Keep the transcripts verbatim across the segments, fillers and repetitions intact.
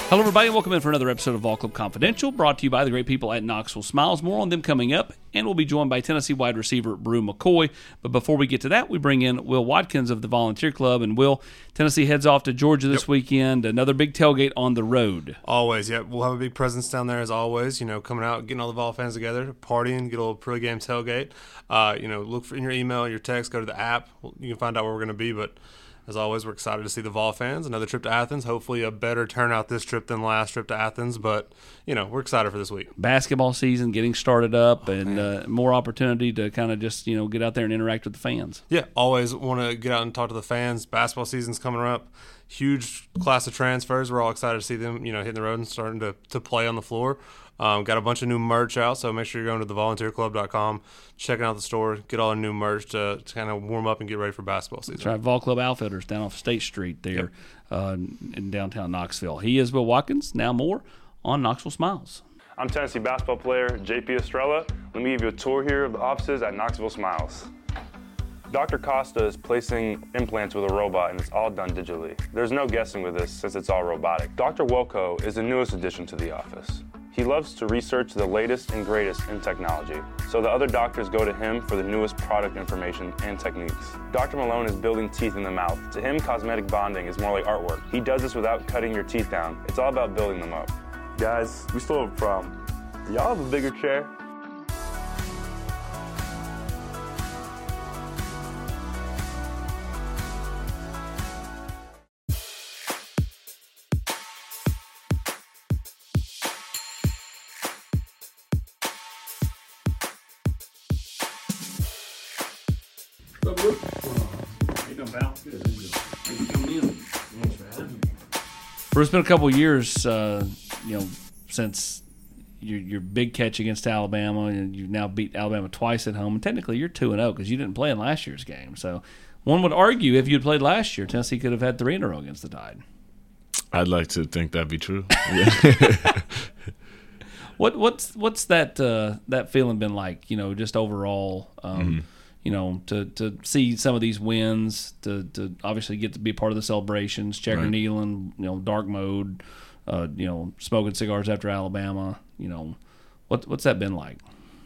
Hello, everybody, and welcome in for another episode of Vol Club Confidential, brought to you by the great people at Knoxville Smiles. More on them coming up, and we'll be joined by Tennessee wide receiver Bru McCoy. But before we get to that, we bring in Will Watkins of the Volunteer Club. And Will, Tennessee heads off to Georgia this yep. weekend, another big tailgate on the road. Always, yeah. We'll have a big presence down there as always, you know, coming out, getting all the Vol fans together, partying, get a little pregame tailgate. Uh, you know, look for in your email, your text, go to the app. You can find out where we're going to be, but as always, we're excited to see the Vol fans. Another trip to Athens. Hopefully a better turnout this trip than last trip to Athens. But, you know, we're excited for this week. Basketball season getting started up oh, and uh, more opportunity to kind of just, you know, get out there and interact with the fans. Yeah, always want to get out and talk to the fans. Basketball season's coming up. Huge class of transfers. We're all excited to see them, you know, hitting the road and starting to, to play on the floor. Um, got a bunch of new merch out, so make sure you're going to the volunteer club dot com, checking out the store, get all the new merch to, to kind of warm up and get ready for basketball season. That's right, Vol Club Outfitters down off State Street there yep. uh, in downtown Knoxville. He is Will Watkins. Now more on Knoxville Smiles. I'm Tennessee basketball player J P Estrella. Let me give you a tour here of the offices at Knoxville Smiles. Doctor Costa is placing implants with a robot, and it's all done digitally. There's no guessing with this since it's all robotic. Doctor Welko is the newest addition to the office. He loves to research the latest and greatest in technology, so the other doctors go to him for the newest product information and techniques. Doctor Malone is building teeth in the mouth. To him, cosmetic bonding is more like artwork. He does this without cutting your teeth down. It's all about building them up. Guys, we still have a problem. Do y'all have a bigger chair? Bruce, it's been a couple of years, uh, you know, since your your big catch against Alabama, and you've now beat Alabama twice at home. And technically, you're two and zero because you didn't play in last year's game. So, one would argue if you'd played last year, Tennessee could have had three in a row against the Tide. I'd like to think that'd be true. what what's what's that uh, that feeling been like? You know, just overall. Um, mm-hmm. You know, to, to see some of these wins, to, to obviously get to be part of the celebrations, checker right. kneeling, you know, dark mode, uh, you know, smoking cigars after Alabama. You know, what what's that been like?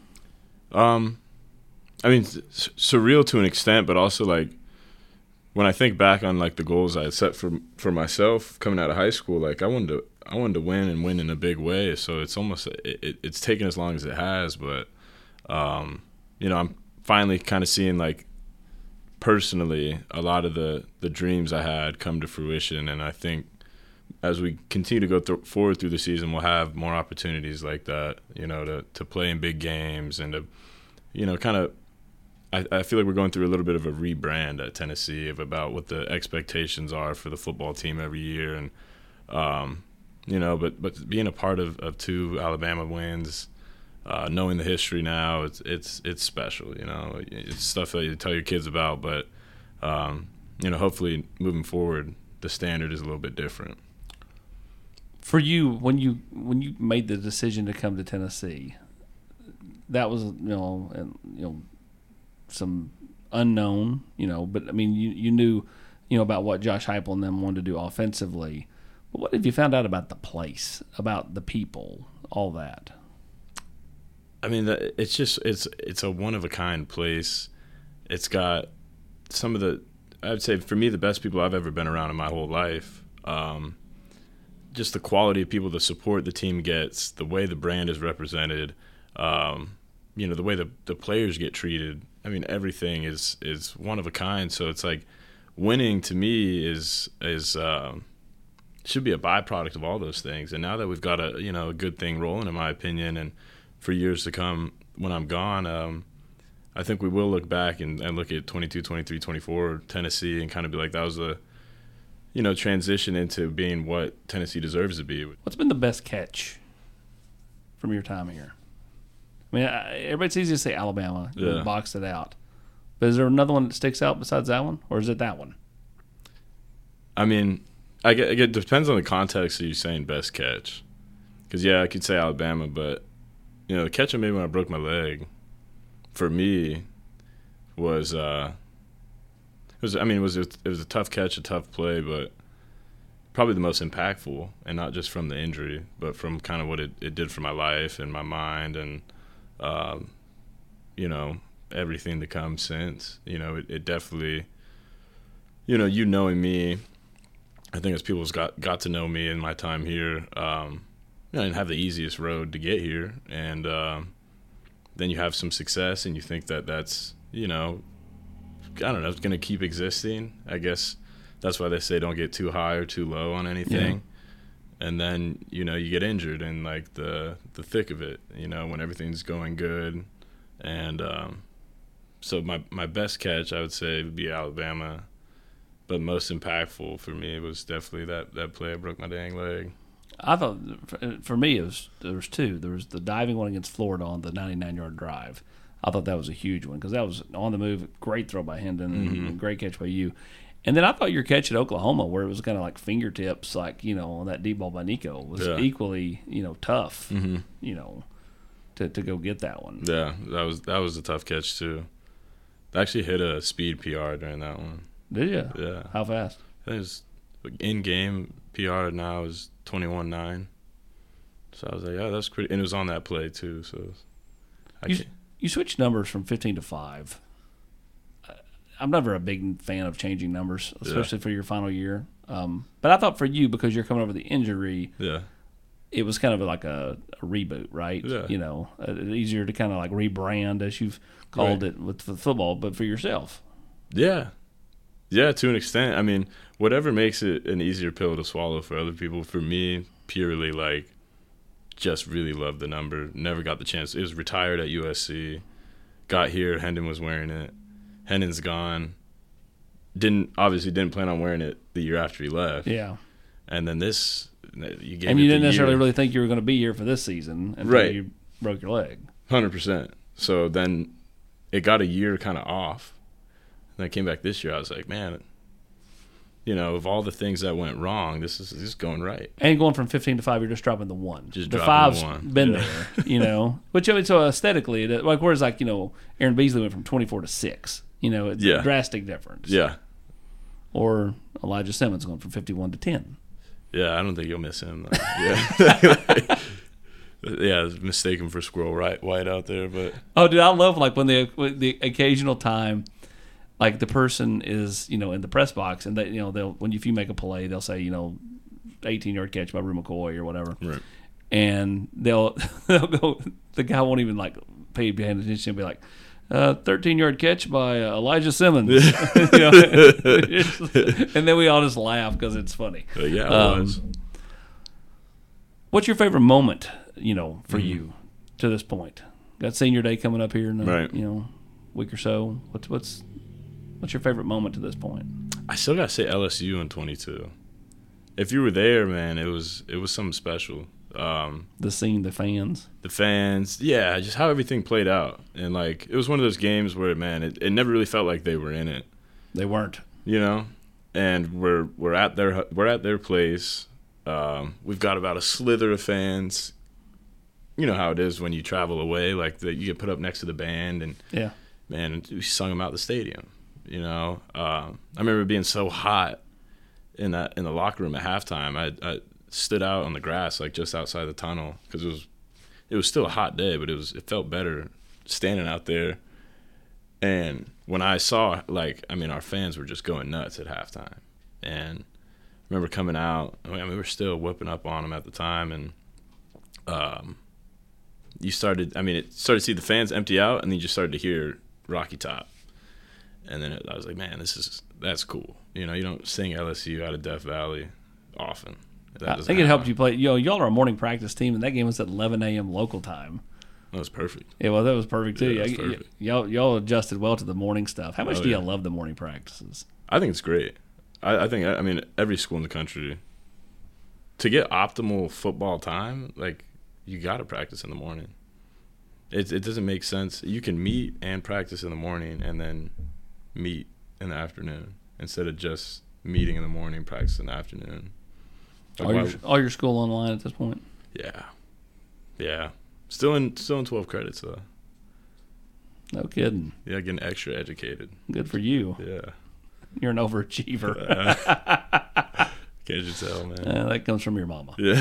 Um, I mean, s- surreal to an extent, but also like when I think back on like the goals I had set for for myself coming out of high school, like I wanted to I wanted to win and win in a big way. So it's almost it, it, it's taken as long as it has, but um, you know, I'm finally kind of seeing like personally a lot of the the dreams I had come to fruition, and I think as we continue to go th- forward through the season, we'll have more opportunities like that, you know, to to play in big games and to, you know, kind of I, I feel like we're going through a little bit of a rebrand at Tennessee of about what the expectations are for the football team every year, and um, you know, but but being a part of, of two Alabama wins. Uh, knowing the history now, it's it's it's special. You know, it's stuff that you tell your kids about, but um, you know, hopefully moving forward, the standard is a little bit different. For you, when you when you made the decision to come to Tennessee, that was you know and, you know some unknown, you know, but I mean you you knew you know about what Josh Heupel and them wanted to do offensively. But what have you found out about the place, about the people, all that? I mean, it's just it's it's a one of a kind place. It's got some of the I would say for me the best people I've ever been around in my whole life. Um, just the quality of people, the support the team gets, the way the brand is represented, um, you know, the way the the players get treated. I mean, everything is is one of a kind. So it's like winning to me is is um, should be a byproduct of all those things. And now that we've got a you know a good thing rolling, in my opinion, and for years to come when I'm gone, um, I think we will look back and, and look at twenty-two, twenty-three, twenty-four Tennessee and kind of be like, that was a, you know, transition into being what Tennessee deserves to be. What's been the best catch from your time here? I mean, everybody's easy to say Alabama, yeah. box it out. But is there another one that sticks out besides that one, or is it that one? I mean, I get, it depends on the context of you saying best catch. Because, yeah, I could say Alabama, but you know, the catch I made when I broke my leg, for me, was uh, it was. I mean, it was it was a tough catch, a tough play, but probably the most impactful, and not just from the injury, but from kind of what it, it did for my life and my mind and, um, you know, everything to come since. You know, it, it definitely, you know, you knowing me, I think as people's got, got to know me in my time here, um, you know, I didn't have the easiest road to get here. And um, then you have some success and you think that that's, you know, I don't know, it's going to keep existing. I guess that's why they say don't get too high or too low on anything. Yeah. And then, you know, you get injured in like the, the thick of it, you know, when everything's going good. And um, so my, my best catch, I would say, would be Alabama. But most impactful for me was definitely that, that play I broke my dang leg. I thought, for me, it was there was two. There was the diving one against Florida on the ninety-nine-yard drive. I thought that was a huge one because that was on the move. Great throw by Hendon, mm-hmm. and great catch by you. And then I thought your catch at Oklahoma, where it was kind of like fingertips, like, you know, on that deep ball by Nico, was yeah. equally, you know, tough, mm-hmm. you know, to, to go get that one. Yeah, that was that was a tough catch too. I actually hit a speed P R during that one. Did you? Yeah. How fast? I think it was in-game P R now is twenty-one nine. So I was like, yeah, that's pretty. And it was on that play too. So I you, can't. you switched numbers from fifteen to five. I'm never a big fan of changing numbers, especially yeah. for your final year. Um, but I thought for you, because you're coming over the injury, yeah, it was kind of like a, a reboot, right? Yeah. You know, uh, easier to kind of like rebrand, as you've called right. it with the football, but for yourself. Yeah. Yeah, to an extent. I mean, whatever makes it an easier pill to swallow for other people, for me, purely like just really loved the number. Never got the chance. It was retired at U S C. Got here, Hendon was wearing it. Hendon's gone. Didn't obviously didn't plan on wearing it the year after he left. Yeah. And then this, you gave and it you didn't the necessarily year. really think you were going to be here for this season until right. you broke your leg. one hundred percent. So then it got a year kind of off. And I came back this year. I was like, man, you know, of all the things that went wrong, this is this is going right. And going from fifteen to five, you're just dropping the one. Just the dropping five's the one. been Yeah. there, you know. Which I mean, so aesthetically, it, like whereas like you know, Aaron Beasley went from twenty-four to six. You know, it's Yeah. a drastic difference. Yeah. Or Elijah Simmons going from fifty-one to ten. Yeah, I don't think you'll miss him. Though. Yeah. Yeah, mistaken for Squirrel right, White out there, but Oh, dude, I love like when the when the occasional time, like the person is you know in the press box and they you know they'll when you, if you make a play they'll say you know eighteen yard catch by Rue McCoy or whatever, right. and they'll they'll go the guy won't even like pay behind attention and be like. Uh, thirteen yard catch by uh, Elijah Simmons, you know? And then we all just laugh because it's funny. But yeah, it um, was. What's your favorite moment, you know, for Mm-hmm. you to this point? Got senior day coming up here in a Right. you know week or so. What's what's what's your favorite moment to this point? I still gotta say L S U in twenty-two. If you were there, man, it was it was something special. Um, The scene, the fans. the fans, yeah, just how everything played out, and like it was one of those games where, man, it, it never really felt like they were in it. They weren't. You know, and we're we're at their we're at their place. Um, we've got about a slither of fans. You know how it is when you travel away, like the, you get put up next to the band, and Yeah. man, we sung them out the stadium. You know, um, I remember it being so hot in that in the locker room at halftime. I, I stood out on the grass, like just outside the tunnel, because it was it was still a hot day, but it was it felt better standing out there. And when I saw, like, I mean, our fans were just going nuts at halftime. And I remember coming out. I mean, we were still whipping up on them at the time, and um, you started. I mean, it started to see the fans empty out, and then you just started to hear Rocky Top. And then it, I was like, man, this is that's cool. You know, you don't sing L S U out of Death Valley often. That I doesn't think it helped happen. you play. Yo, y'all are a morning practice team, and that game was at eleven a.m. local time. That was perfect. Yeah, well, that was perfect too. Yeah, that's Y- y- perfect. y'all, y'all adjusted well to the morning stuff. How much Oh, do yeah. y'all love the morning practices? I think it's great. I, I think, I mean, every school in the country, to get optimal football time, like, you got to practice in the morning. It, it doesn't make sense. You can meet and practice in the morning and then meet in the afternoon instead of just meeting in the morning, practice in the afternoon. Like, All your, why- all your school online at this point? yeah. Yeah. Still in still in twelve credits, though. No kidding. Yeah, getting extra educated. Good for you. Yeah. You're an overachiever. Can't you tell, man? Uh, that comes from your mama. Yeah.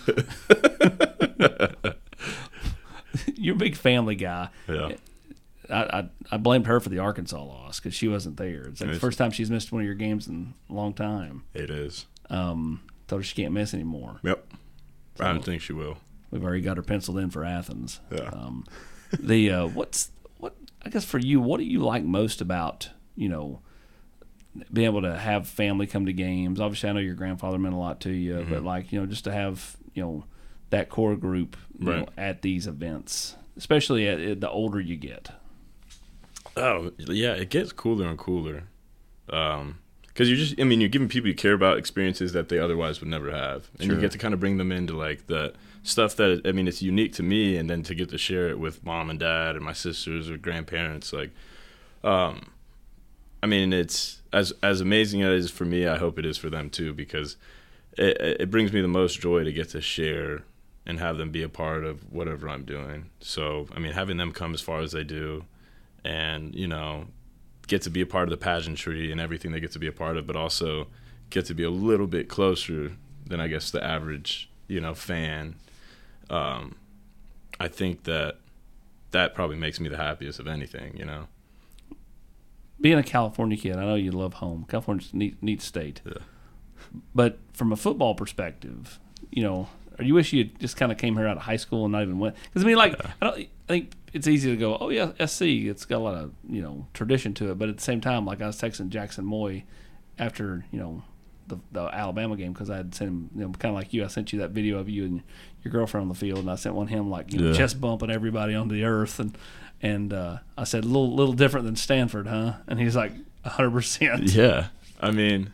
You're a big family guy. Yeah. I, I, I blamed her for the Arkansas loss because she wasn't there. It's like It the is. first time she's missed one of your games in a long time. It is. Um, told her she can't miss anymore. Yep. So- I don't think she will. We've already got her penciled in for Athens. Yeah. Um, the uh, what's what I guess for you, what do you like most about you know being able to have family come to games? Obviously, I know your grandfather meant a lot to you, Mm-hmm. but like you know, just to have you know that core group you know, Right. at these events, especially at, at the older you get. Oh, yeah, it gets cooler and cooler. Um, because you're just, I mean, you're giving people you care about experiences that they otherwise would never have. And Sure. you get to kind of bring them into, like, the stuff that, I mean, it's unique to me, and then to get to share it with mom and dad and my sisters or grandparents. Like, um, I mean, it's, as as amazing as it is for me, I hope it is for them, too, because it, it brings me the most joy to get to share and have them be a part of whatever I'm doing. So, I mean, having them come as far as they do, and you know get to be a part of the pageantry and everything they get to be a part of, but also get to be a little bit closer than I guess the average you know fan. um I think that that probably makes me the happiest of anything. you know Being a California kid, I know you love home. California's a neat, neat state. Yeah. But from a football perspective, you know, or you wish you had just kind of came here out of high school and not even went? Because I mean, like, I don't. I think it's easy to go, oh yeah, S C. It's got a lot of you know tradition to it. But at the same time, like I was texting Jackson Moy after you know the, the Alabama game because I had sent him, you know, kind of like you. I sent you that video of you and your girlfriend on the field, and I sent one him like you know Yeah. chest bumping everybody onto the earth, and and uh, I said a little little different than Stanford, huh? And he's like a hundred percent. yeah I mean,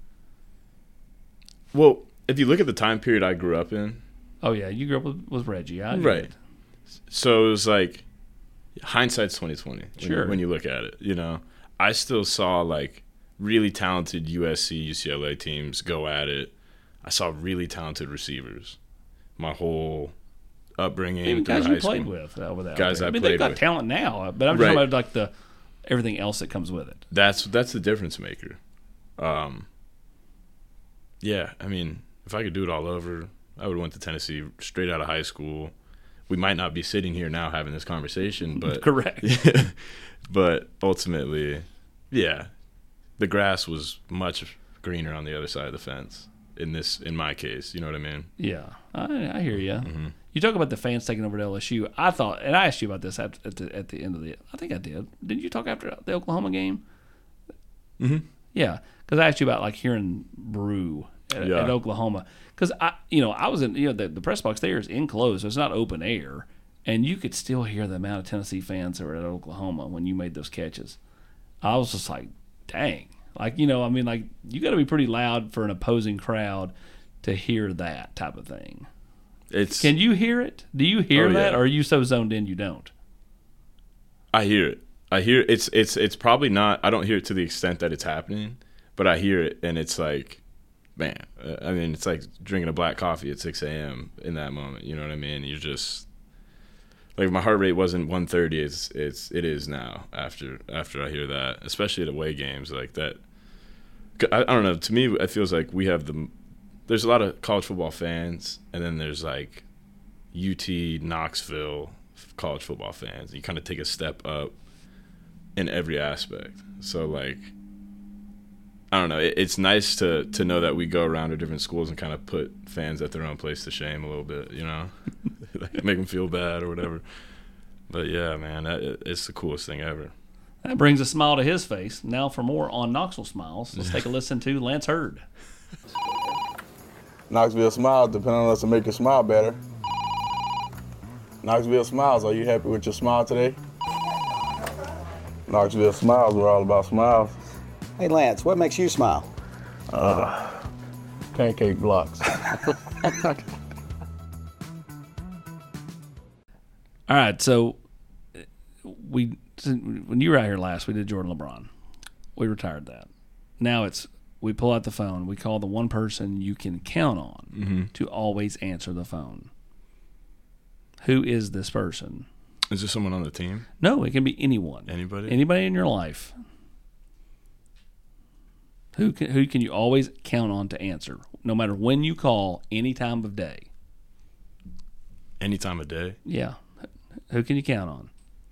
well, if you look at the time period I grew up in, Oh yeah, you grew up with, with Reggie, I get Right. it. so it was like hindsight's twenty twenty when, Sure. you, when you look at it. you know I still saw like really talented U S C, U C L A teams go at it. I saw really talented receivers my whole upbringing Even through guys high you played school. with uh, with out Guys there. I I mean, played they've got with. talent now, but I'm just Right. talking about like the everything else that comes with it. That's that's the difference maker. Um, yeah, I mean, if I could do it all over, I would have went to Tennessee straight out of high school. We might not be sitting here now having this conversation, but Correct. but ultimately, yeah, the grass was much greener on the other side of the fence. In this, in my case, you know what I mean? Yeah, I, I hear you. Mm-hmm. You talk about the fans taking over to L S U. I thought, and I asked you about this at, at the at the end of the. I think I did. Didn't you talk after the Oklahoma game? Mm-hmm. Yeah, because I asked you about like hearing Brew at, Yeah. at Oklahoma. Because I, you know, I was in, you know, the, the press box there is enclosed, so it's not open air, and you could still hear the amount of Tennessee fans that were at Oklahoma when you made those catches. I was just like, dang, like you know, I mean, like you got to be pretty loud for an opposing crowd to hear that type of thing. It's Can you hear it? Do you hear Oh, that, yeah. or are you so zoned in you don't? I hear it. I hear it's it's it's probably not. I don't hear it to the extent that it's happening, but I hear it, and it's like, man. uh, I mean, it's like drinking a black coffee at six a.m. in that moment. You know what I mean? You're just like my heart rate wasn't one thirty. It's it's it is now after after I hear that, especially at away games like that. I, I don't know. To me, it feels like we have the. There's a lot of college football fans, and then there's like U T Knoxville college football fans. You kind of take a step up in every aspect. So like, I don't know. It, it's nice to to know that we go around to different schools and kind of put fans at their own place to shame a little bit. You know, like make them feel bad or whatever. But yeah, man, that, it's the coolest thing ever. That brings a smile to his face. Now for more on Knoxville Smiles, let's take a listen to Lance Hurd. Knoxville Smiles depend on us to make you smile better. Knoxville Smiles, are you happy with your smile today? Knoxville Smiles, we're all about smiles. Hey Lance, what makes you smile? Pancake blocks. All right, so we when you were out here last, we did Jordan LeBron. We retired that. Now it's we pull out the phone. We call the one person you can count on Mm-hmm. to always answer the phone. Who is this person? Is there someone on the team? No, it can be anyone. Anybody? Anybody in your life. Who can, who can you always count on to answer, no matter when you call, any time of day? Any time of day. Yeah. Who can you count on?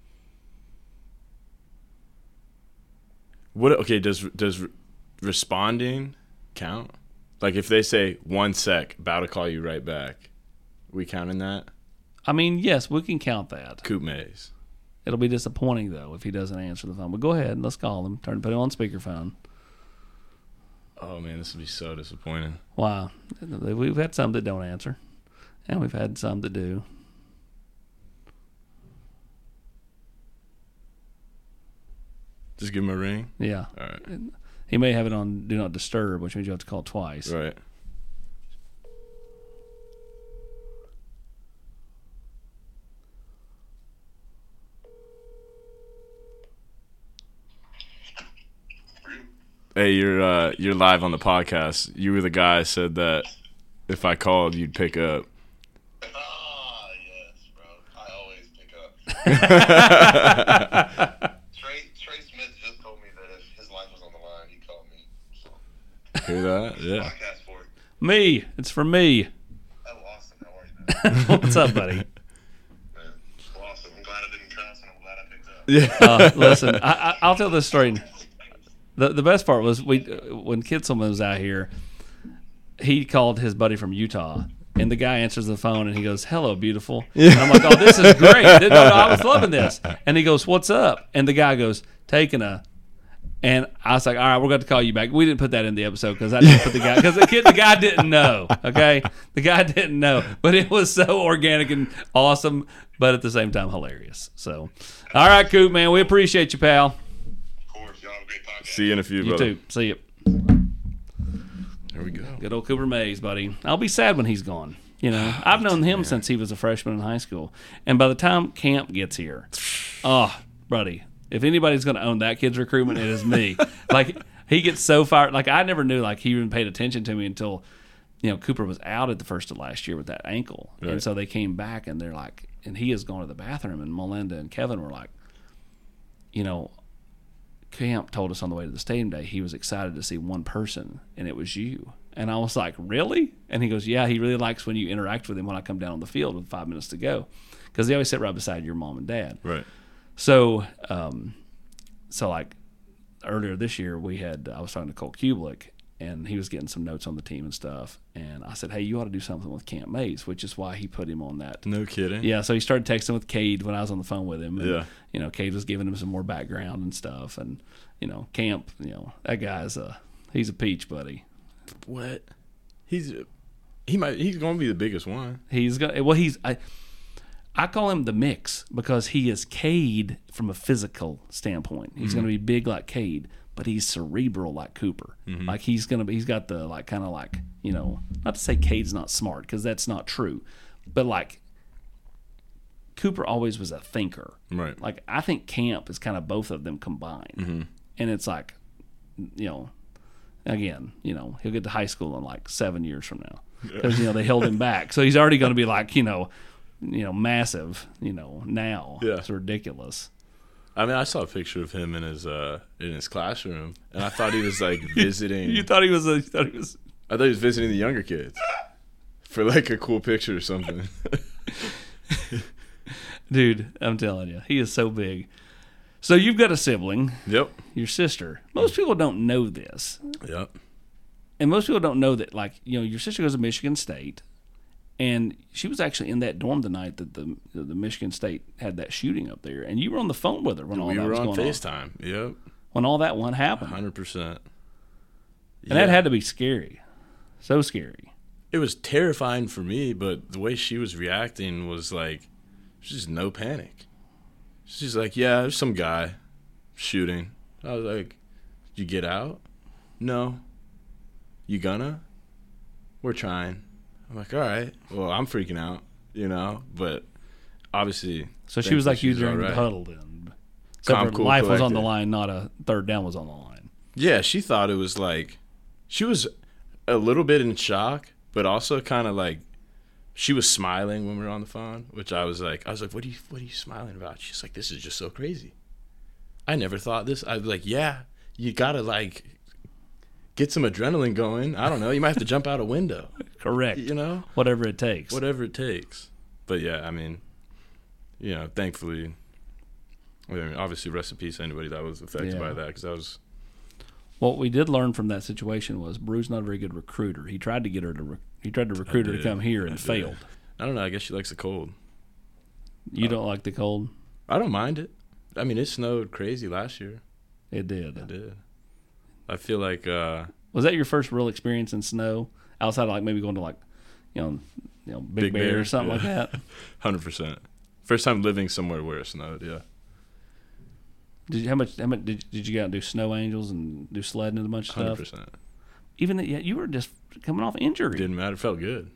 What? Okay. Does does responding count? Like if they say one sec, about to call you right back, we counting that? I mean, yes, we can count that. Coop Mays. It'll be disappointing though if he doesn't answer the phone. But go ahead, let's call him. Turn, put him on speakerphone. Oh man, this would be so disappointing. Wow, we've had some that don't answer, and we've had some that do. Just give him a ring. Yeah. All right. He may have it on Do Not Disturb, which means you have to call twice. Right. Hey, you're uh, you're live on the podcast. You were the guy who said that if I called, you'd pick up. Ah, yes, bro. I always pick up. Trey, Trey Smith just told me that if his life was on the line, he'd call me. So, Hear that? Yeah. podcast for it. Me. It's for me. Oh, Austin, how are you, man? What's up, buddy? Man, awesome. I'm glad I didn't cuss, and I'm glad I picked up. Yeah. Uh, listen, I, I, I'll tell this story. The the best part was we when Kitzelman was out here, he called his buddy from Utah, and the guy answers the phone, and he goes, "Hello, beautiful." Yeah. And I'm like, "Oh, this is great. No, no, I was loving this." And he goes, "What's up?" And the guy goes, "Taking a." And I was like, "All right, we're going to call you back." We didn't put that in the episode because I didn't put the guy because the kid, the guy didn't know. Okay, the guy didn't know, but it was so organic and awesome, but at the same time hilarious. So, all right, Coop, man, we appreciate you, pal. Of course, y'all have a great podcast. See you in a few, You brother. too. See you. There we go. Good old Cooper Mays, buddy. I'll be sad when he's gone. You know, I've known him since he was a freshman in high school, and by the time camp gets here, oh, buddy, if anybody's going to own that kid's recruitment, it is me. Like he gets so fired. Like I never knew like he even paid attention to me until you know Cooper was out at the first of last year with that ankle, Right. and so they came back and they're like, and he has gone to the bathroom, and Melinda and Kevin were like, you know. Camp told us on the way to the stadium day he was excited to see one person, and it was you. And I was like, really? And he goes, yeah, he really likes when you interact with him when I come down on the field with five minutes to go, because they always sit right beside your mom and dad. Right. So, um, so like earlier this year, we had I was talking to Cole Kubelik, and he was getting some notes on the team and stuff. And I said, hey, you ought to do something with Camp Mays, which is why he put him on that. No kidding. Yeah, so he started texting with Cade when I was on the phone with him. And, Yeah. you know, Cade was giving him some more background and stuff. And, you know, Camp, you know, that guy's a, he's a peach, buddy. What? He's he might he's going to be the biggest one. He's going to, well, he's, I, I call him the mix because he is Cade from a physical standpoint. He's Mm-hmm. going to be big like Cade, but he's cerebral like Cooper. Mm-hmm. Like he's going to be, he's got the, like, kind of like, you know, not to say Cade's not smart because that's not true, but like, Cooper always was a thinker. Right. Like I think Camp is kind of both of them combined, Mm-hmm. and it's like, you know, again, you know, he'll get to high school in like seven years from now because you know they held him back, so he's already going to be like you know, you know, massive, you know, now. Yeah. It's ridiculous. I mean, I saw a picture of him in his uh in his classroom, and I thought he was like visiting. You thought he was a, you thought he was. I thought he was visiting the younger kids for like a cool picture or something. Dude, I'm telling you, he is so big. So you've got a sibling, Yep. your sister. Most people don't know this. Yep. And most people don't know that, like, you know, your sister goes to Michigan State, and she was actually in that dorm the night that the the Michigan State had that shooting up there, and you were on the phone with her when all We that were was on going on. FaceTime. Yep. When all that one happened, Hundred percent. and that had to be scary, so scary. It was terrifying for me, but the way she was reacting was like, just no panic. She's like, yeah, there's some guy shooting. I was like, you get out? No. You gonna? We're trying. I'm like, all right. Well, I'm freaking out, you know, but obviously. So she was like you she's during all the right. huddle then. Except Calm, for cool, life was on collected. the line, not a third down was on the line. Yeah, she thought it was like, she was a little bit in shock, but also kind of like, she was smiling when we were on the phone, which I was like, I was like, what are you, what are you smiling about? She's like, this is just so crazy. I never thought this. I was like, yeah, you gotta like get some adrenaline going. I don't know. You might have to jump out a window. Correct. You know, whatever it takes. whatever it takes. But yeah, I mean, you know, thankfully, I mean, obviously, rest in peace to anybody that was affected Yeah. by that, because that was. What we did learn from that situation was Brew's not a very good recruiter. He tried to get her to re- he tried to recruit her to did. come here I and did. failed. I don't know. I guess she likes the cold. You Uh, don't like the cold? I don't mind it. I mean, it snowed crazy last year. It did. It did. I feel like. Uh, Was that your first real experience in snow outside of like maybe going to like, you know, you know, Big, Big Bear, Bear, or something yeah. like that? one hundred percent. First time living somewhere where it snowed, yeah. Did you how much how much did, did you go out and do snow angels and do sledding and a bunch of one hundred stuff? percent. Even that, yeah, you were just coming off injury. Didn't matter. Felt good.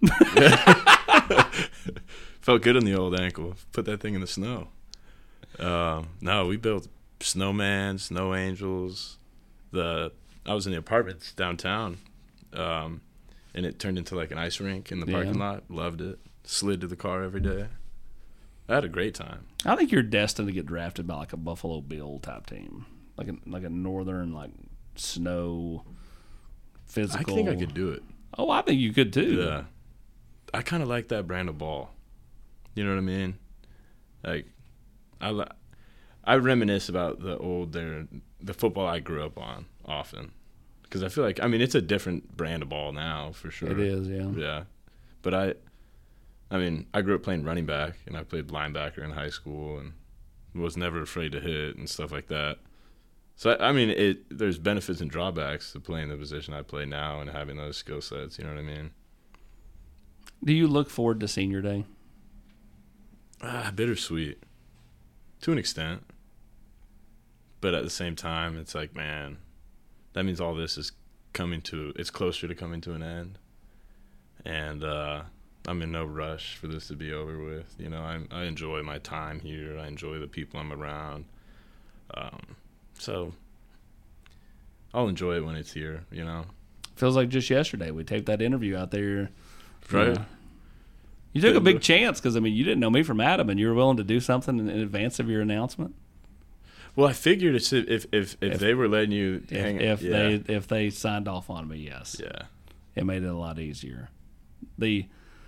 Felt good on the old ankle. Put that thing in the snow. Um, no, we built snowman, snow angels. The I was in the apartments downtown, um, and it turned into like an ice rink in the Yeah. parking lot. Loved it. Slid to the car every day. I had a great time. I think you're destined to get drafted by like a Buffalo Bill type team, like a like a northern like snow physical. I think I could do it. Oh, I think you could too. Yeah. I kind of like that brand of ball. You know what I mean? Like, I li- I reminisce about the old there the football I grew up on often, because I feel like I mean it's a different brand of ball now for sure. It is, yeah. Yeah, but I, I mean I grew up playing running back, and I played linebacker in high school, and was never afraid to hit and stuff like that. So I, I mean it. There's benefits and drawbacks to playing the position I play now and having those skill sets. You know what I mean? Do you look forward to senior day? Ah, bittersweet, to an extent. But at the same time, it's like, man, that means all this is coming to, it's closer to coming to an end. And uh, I'm in no rush for this to be over with. You know, I, I enjoy my time here. I enjoy the people I'm around. Um, so I'll enjoy it when it's here, you know. Feels like just yesterday we taped that interview out there. Right. Yeah. You took a big chance because, I mean, you didn't know me from Adam, and you were willing to do something in, in advance of your announcement. Well, I figured it's if if, if, If- they were letting you If, hang if yeah. they if they signed off on me, yes, Yeah. it made it a lot easier. The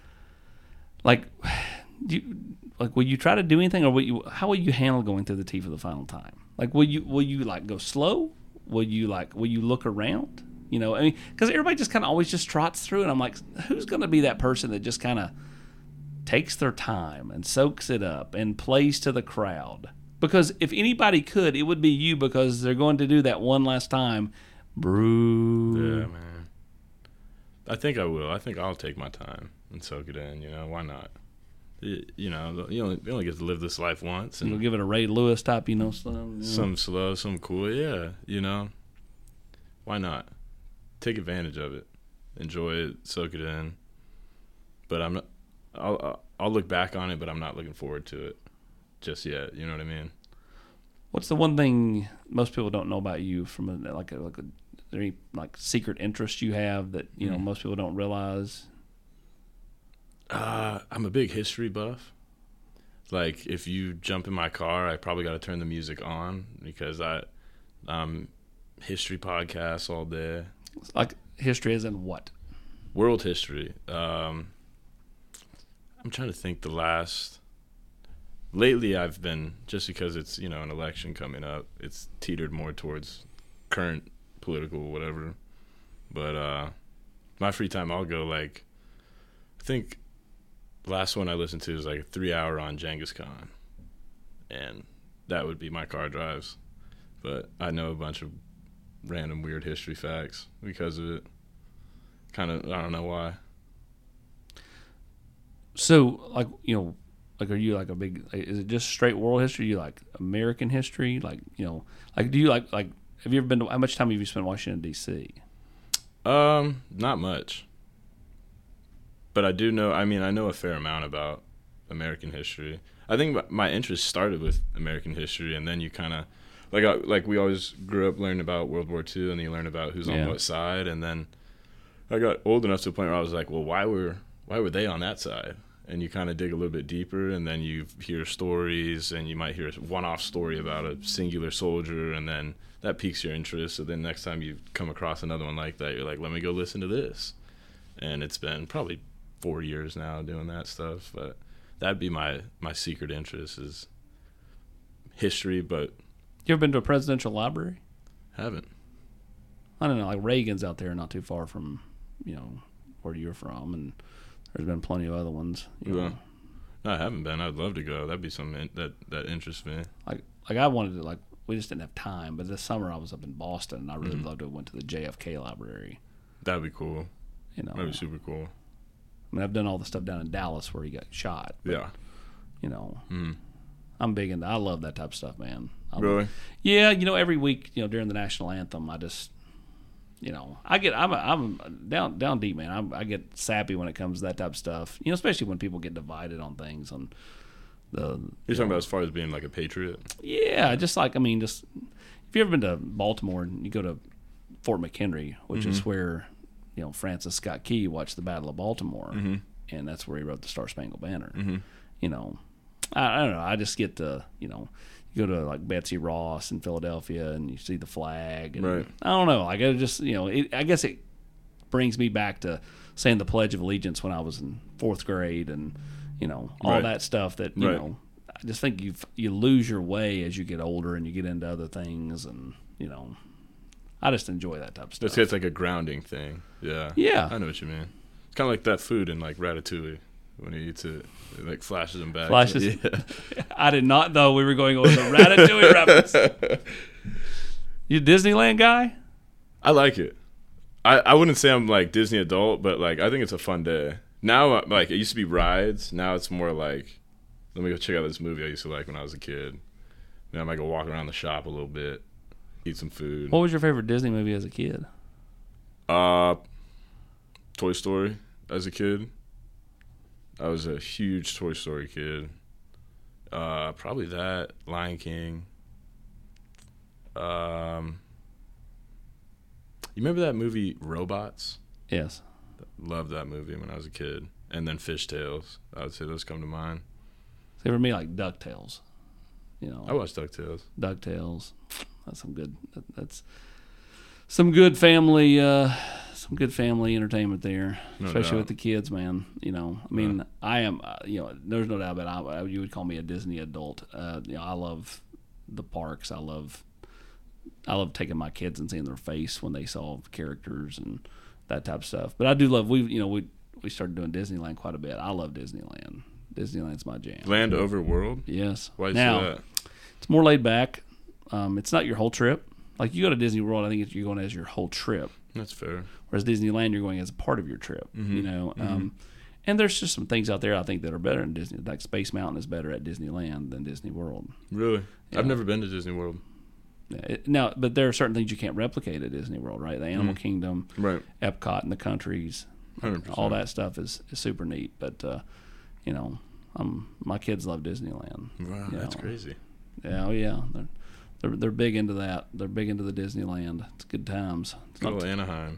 like, do you, like, will you try to do anything, or will you? How will you handle going through the T for the final time? Like, will you will you like go slow? Will you like will you look around? You know, I mean, because everybody just kind of always just trots through, and I'm like, who's going to be that person that just kind of takes their time and soaks it up and plays to the crowd? Because if anybody could, it would be you, because they're going to do that one last time. Brew. Yeah, man. I think I will. I think I'll take my time and soak it in. You know, why not? You, you know, you only, you only get to live this life once, You'll and give it a Ray Lewis type, you know, some. You know. some slow, some cool. Yeah, you know, why not? Take advantage of it, enjoy it, soak it in. But I'm not. I'll I'll look back on it, but I'm not looking forward to it just yet. You know what I mean? What's the one thing most people don't know about you from a, like a, like a, is there any like secret interest you have that you know Mm. most people don't realize? Uh, I'm a big history buff. Like, if you jump in my car, I probably got to turn the music on, because I, um, history podcasts all day. Like history is in what? World history. Um, I'm trying to think the last. Lately, I've been, just because it's, you know, an election coming up, it's teetered more towards current political whatever. But uh, my free time, I'll go like, I think the last one I listened to is like a three hour on Genghis Khan. And that would be my car drives. But I know a bunch of random weird history facts because of it. Kind of, I don't know why. So like you know, like are you like a big? Is it just straight world history? You like American history? Like you know, like do you like like? Have you ever been to? How much time have you spent in Washington D C? Um, not much. But I do know, I mean, I know a fair amount about American history. I think my- my interest started with American history, and then you kind of, like, I, like we always grew up learning about World War Two, and then you learn about who's Yeah. on what side, and then I got old enough to the point where I was like, well, why were why were they on that side? and you kind of dig a little bit deeper, and then you hear stories, and you might hear a one-off story about a singular soldier, and then that piques your interest. So then next time you come across another one like that, you're like, let me go listen to this. And it's been probably four years now doing that stuff, but that'd be my, my secret interest is history, but You ever been to a presidential library? haven't. I don't know, like Reagan's out there not too far from, you know, where you're from, and there's been plenty of other ones. You Yeah. know. No, I haven't been. I'd love to go. That'd be something that, that interests me. Like, like I wanted to, like, we just didn't have time, but this summer I was up in Boston, and I really Mhm. loved to have went to the J F K library. That'd be cool. You know, That'd be super cool. I mean, I've done all the stuff down in Dallas where he got shot. But, Yeah. You know, Mm. I'm big into. I love that type of stuff, man. I'm, Really? Yeah, you know, every week, you know, during the national anthem, I just, you know, I get, I'm, a, I'm down, down deep, man. I'm, I get sappy when it comes to that type of stuff. You know, especially when people get divided on things. On the, You're you talking know, about as far as being like a patriot? Yeah, just like I mean, just if you ever been to Baltimore and you go to Fort McHenry, which is where you know Francis Scott Key watched the Battle of Baltimore, and that's where he wrote the Star Spangled Banner. You know, I, I don't know. I just get to you know, you go to like Betsy Ross in Philadelphia and you see the flag. And Right. I don't know. Like I just you know, it, I guess it brings me back to saying the Pledge of Allegiance when I was in fourth grade, and you know all Right. that stuff that you Right. know. I just think you you lose your way as you get older and you get into other things, and you know, I just enjoy that type of stuff. It's, it's like a grounding thing. Yeah. Yeah. I know what you mean. It's kind of like that food in like Ratatouille when he eats it, it like flashes him back. Flashes. Yeah. I did not know we were going over the Ratatouille reference. You a Disneyland guy? I like it. I, I wouldn't say I'm like Disney adult, but like I think it's a fun day. Now, uh, like it used to be rides. Now it's more like, let me go check out this movie I used to like when I was a kid. Then I might go walk around the shop a little bit, eat some food. What was your favorite Disney movie as a kid? Uh, Toy Story as a kid. I was a huge Toy Story kid. Uh, probably that. Lion King. Um, you remember that movie Robots? Yes. Loved that movie when I was a kid. And then Fish Tales. I would say those come to mind. See, for me, like DuckTales. You know, I watched DuckTales. DuckTales. That's some good. That, that's some good family. Uh, some good family entertainment there, No especially doubt. with the kids, man. You know, I mean, I am. Uh, you know, there's no doubt about it. I, you would call me a Disney adult. Uh, you know, I love the parks. I love. I love taking my kids and seeing their face when they saw characters and that type of stuff. But I do love. We you know we we started doing Disneyland quite a bit. I love Disneyland. Disneyland's my jam. Land Over World? Yes. Why you now, say that? it's more laid back. Um, it's not your whole trip. Like you go to Disney World, I think it's, you're going as your whole trip. That's fair. Whereas Disneyland, you're going as a part of your trip. You know, um, and there's just some things out there I think that are better in Disney. Like Space Mountain is better at Disneyland than Disney World. Really? Yeah. I've never been to Disney World. Yeah, it, now, but there are certain things you can't replicate at Disney World, right? The Animal Kingdom, Right. Epcot, and the countries, one hundred percent. all that stuff is, is super neat. But uh, you know, um, my kids love Disneyland. Wow, you that's know. crazy. Yeah, oh yeah, they're, they're they're big into that. They're big into the Disneyland. It's good times. It's Good not old Anaheim.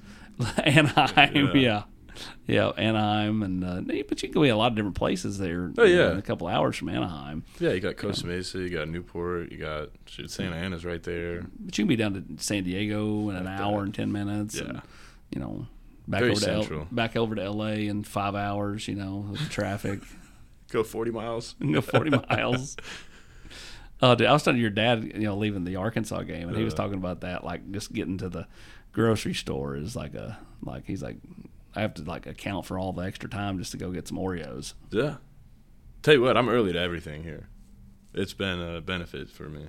Anaheim, Yeah. yeah. yeah, Anaheim, and uh, but you can go to a lot of different places there. Oh, you know, yeah. in a couple hours from Anaheim. Yeah, you got Costa Mesa, you got Newport, you got shit, Santa Ana's right there. But you can be down to San Diego in an Like hour that. and ten minutes. Yeah. And, you know, back Very over to L- central. back over to L A in five hours. You know, with the traffic. Go forty miles. You go forty miles. Oh, dude, I was talking to your dad, you know, leaving the Arkansas game, and he was Uh. talking about that, like just getting to the grocery store is like a like he's like I have to like account for all the extra time just to go get some Oreos. Yeah. Tell you what, I'm early to everything here. It's been a benefit for me.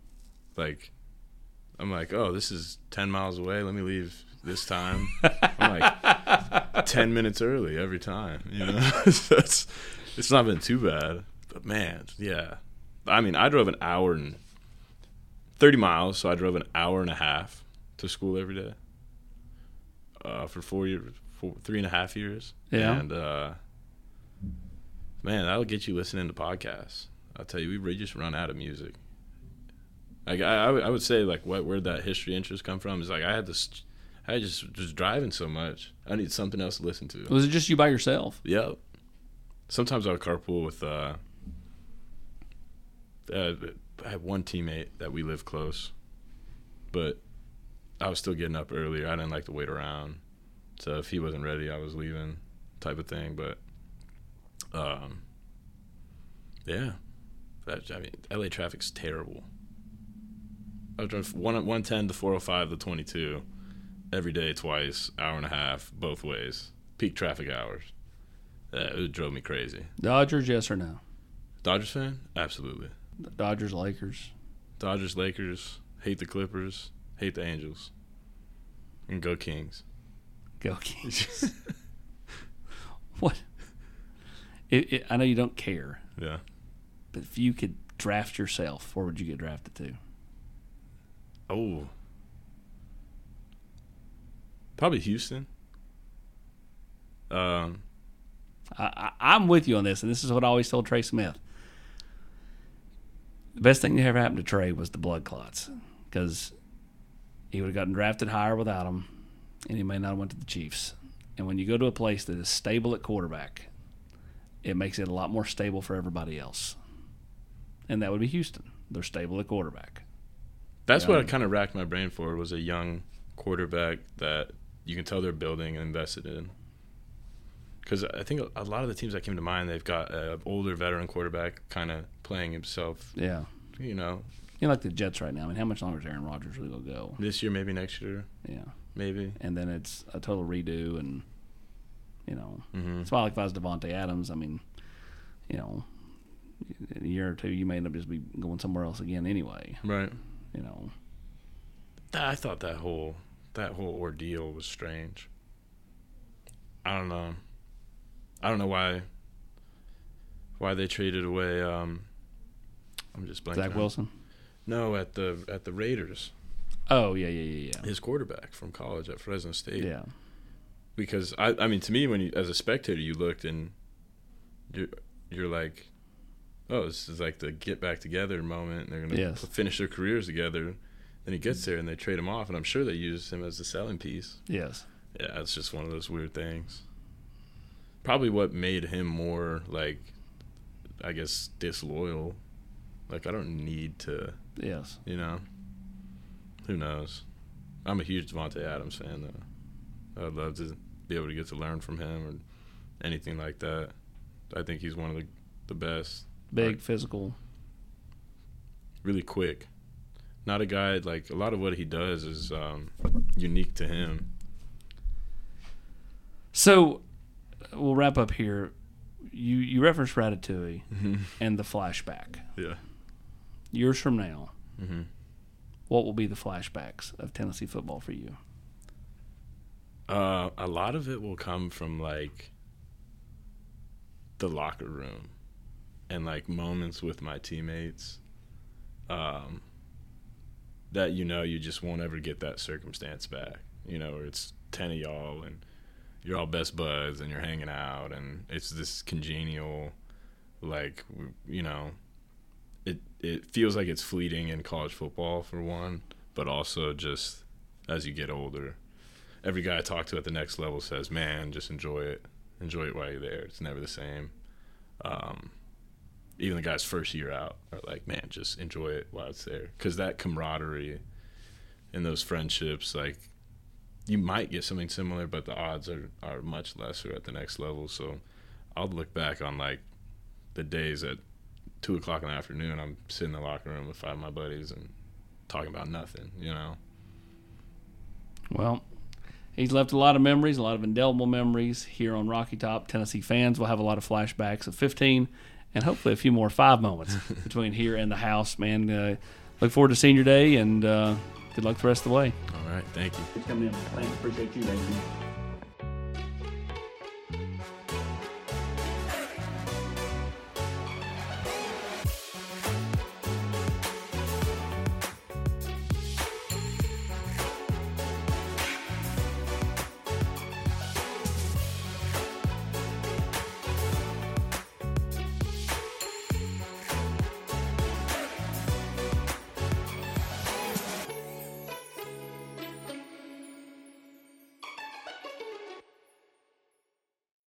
Like, I'm like, oh, this is ten miles away. Let me leave this time. I'm like ten minutes early every time. You know, That's, it's not been too bad. But man, yeah. I mean, I drove an hour and thirty miles, so I drove an hour and a half to school every day uh, for four years, four, three and a half years. Yeah. And uh, man, that'll get you listening to podcasts. I'll tell you, we just run out of music. Like I, I would- I would say, like, what where that history interest come from is like I had this, I just just driving so much. I need something else to listen to. Was it just you by yourself? Yep. sometimes I would carpool with. Uh, uh, I had one teammate that we lived close, but I was still getting up earlier. I didn't like to wait around, so if he wasn't ready, I was leaving, type of thing. But, um, yeah, that, I mean, L A traffic's terrible. I was driving one one ten to four oh five to twenty-two every day, twice, hour and a half, both ways. Peak traffic hours. Uh, it drove me crazy. Dodgers, yes or no? Dodgers fan? Absolutely. Dodgers, Lakers. Dodgers, Lakers. Hate the Clippers. Hate the Angels. And go Kings. Go Kings. What? It, it, I know you don't care. Yeah. But if you could draft yourself, where would you get drafted to? Oh. Probably Houston. Um, I, I, I'm with you on this, and this is what I always told Trey Smith. The best thing that ever happened to Trey was the blood clots, because he would have gotten drafted higher without them, and he may not have went to the Chiefs. And when you go to a place that is stable at quarterback, it makes it a lot more stable for everybody else. And that would be Houston. They're stable at quarterback. That's Yeah. what I kind of racked my brain for, was a young quarterback that you can tell they're building and invested in. Because I think a lot of the teams that came to mind, they've got an older veteran quarterback kind of playing himself, Yeah. you know, You know, like the Jets right now. I mean, how much longer is Aaron Rodgers really going to go? this year, maybe next year, Yeah. maybe. And then it's a total redo, and, you know, Mm-hmm. it's why, like, if I was Devontae Adams, I mean, you know, in a year or two, you may end up just be going somewhere else again anyway. Right. You know, I thought that whole that whole ordeal was strange. I don't know. I don't know why why they traded away. Um, I'm just blanking. Zach out. Wilson. No, at the at the Raiders, Oh yeah, yeah, yeah, yeah. his quarterback from college at Fresno State. Yeah, Because I, I mean, to me, when you as a spectator, you looked and you're you're like, oh, this is like the get back together moment. And they're gonna Yes. finish their careers together. Then he gets there and they trade him off, and I'm sure they use him as the selling piece. yes. Yeah, it's just one of those weird things. Probably what made him more, like, I guess, disloyal. Like, I don't need to, Yes. you know. Who knows? I'm a huge Devontae Adams fan, though. I'd love to be able to get to learn from him or anything like that. I think he's one of the, the best. Big, Like, physical. really quick. Not a guy, like, a lot of what he does is um, unique to him. So, we'll wrap up here. You you referenced Ratatouille and the flashback. Yeah. Years from now, Mm-hmm. what will be the flashbacks of Tennessee football for you? Uh, a lot of it will come from, like, the locker room and, like, moments with my teammates um, that, you know, you just won't ever get that circumstance back, you know, where it's ten of y'all and you're all best buds and you're hanging out and it's this congenial, like, you know, it, it feels like it's fleeting in college football, for one, but also just as you get older. Every guy I talk to at the next level says, man, just enjoy it. Enjoy it while you're there. It's never the same. Um, even the guys first year out are like, man, just enjoy it while it's there. Because that camaraderie and those friendships, like, you might get something similar, but the odds are, are much lesser at the next level. So I'll look back on, like, the days at two o'clock in the afternoon, I'm sitting in the locker room with five of my buddies and talking about nothing, you know? Well, he's left a lot of memories, a lot of indelible memories here on Rocky Top. Tennessee fans will have a lot of flashbacks of fifteen and hopefully a few more five moments between here and the house, man. Uh, look forward to senior day, and uh, good luck the rest of the way. All right, thank you. Good coming in. Thanks. Appreciate you, Nathan.